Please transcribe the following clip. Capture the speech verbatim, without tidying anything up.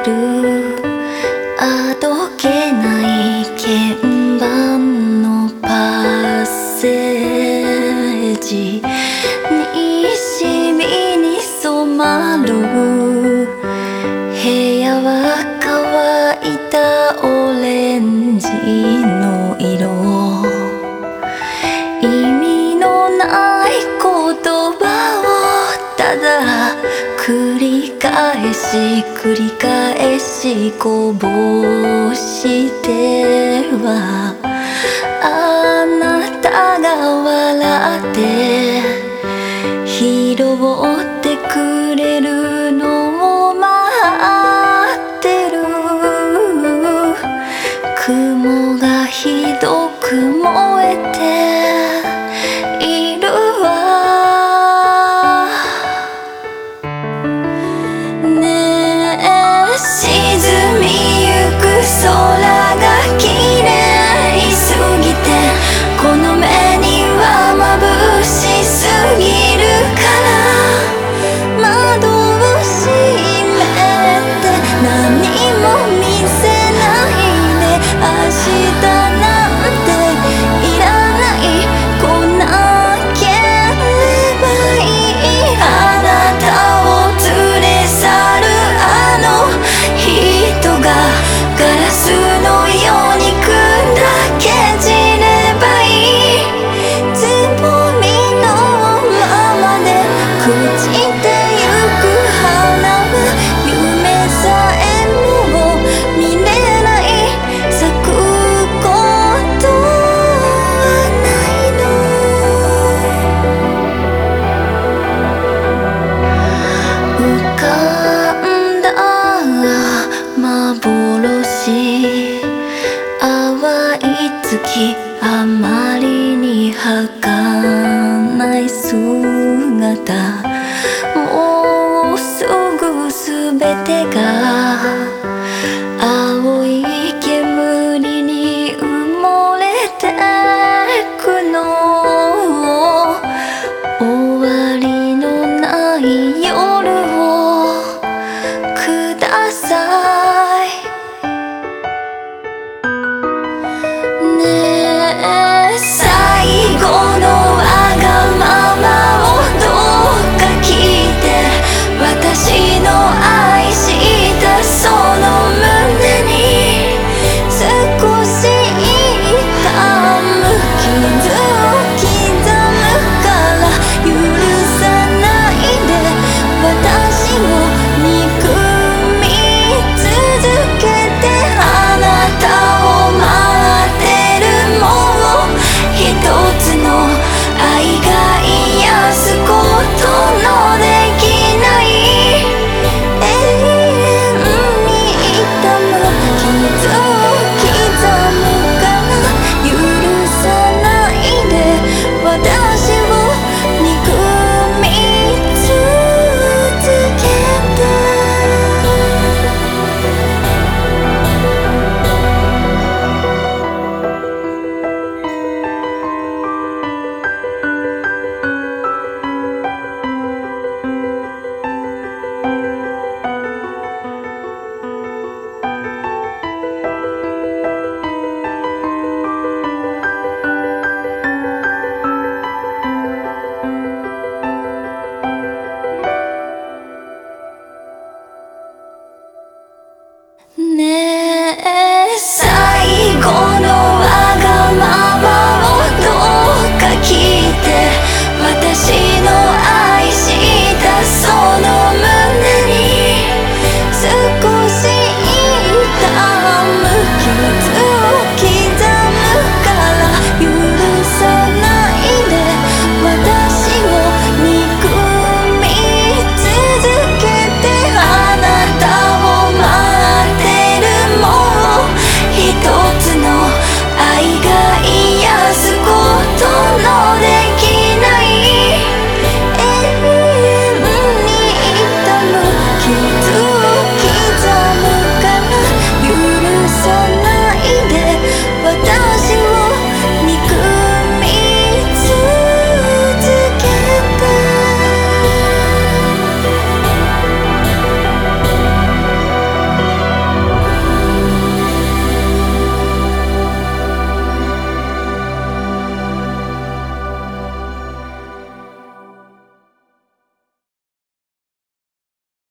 るあどけない鍵盤のパッセージ西日に染まる部屋は乾いたオレンジの色意味のない言葉をただ繰り返し繰り返しこぼしてはあなたが笑って拾ってくれるのを待ってる雲がひどく燃えているわねえ沈みゆく空が綺麗すぎてこの目には眩しすぎるから窓を閉めて何も見せないで明日なんていらない来なければいいあなたを連れ去るあの人がガラスのように砕け散ればいいつぼみのままで朽ちてゆく花は夢さえも見れない咲くことはないの浮かんだ幻淡い月